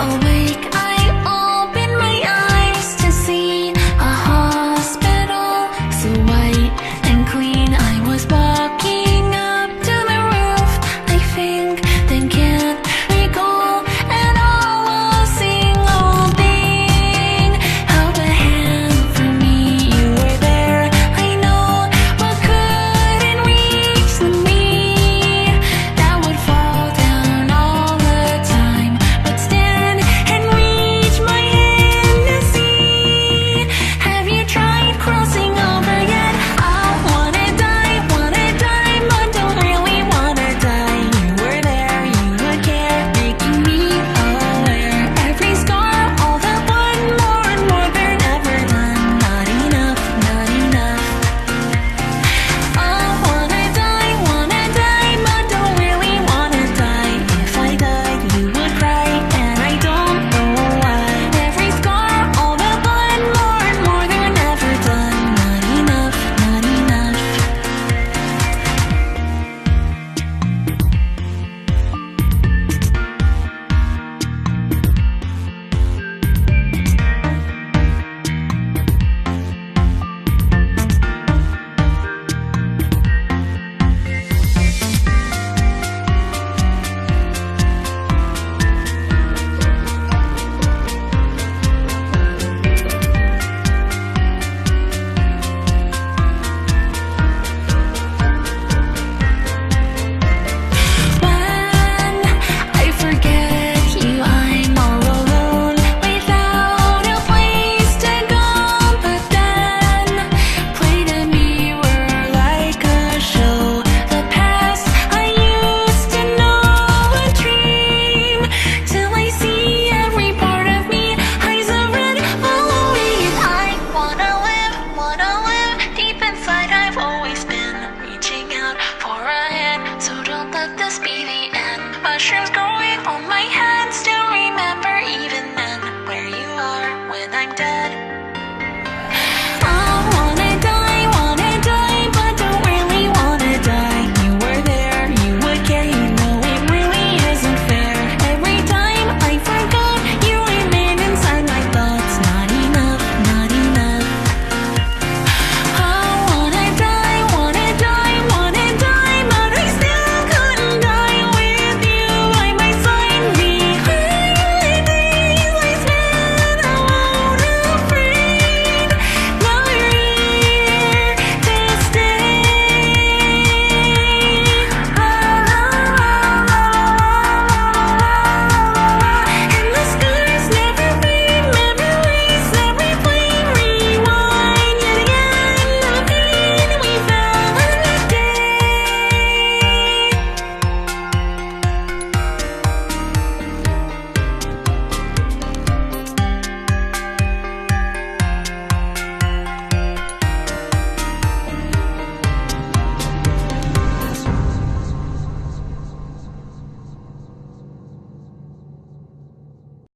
Awake, I open my eyes to see a hospital, so white and clean. I was walking up to the roof, I think, then can't recall at all a single thing. Held a hand for me, you were there, I know, but couldn't reach the me that would fall down all the time, but stand and reach my hand to see. Have you tried crossing over yet? I wanna die, but don't really wanna die. You were there, you would care, making me aware. Every scar, all the blood, more and more, they're never done. Not enough, not enough. I wanna die, but don't really wanna die. If I died, you would cry, and I don't know why. Every scar, all the blood, more and more, they're never done. Not enough, not enough. When I forget you, I'm all alone, without a place to go. But then, play the mirror like a show. The past I used to know, a dream, till I see every part of me. Eyes of red, following it. I wanna live deep inside. I've always been reaching out for a hand, so don't let this be the end. Mushrooms go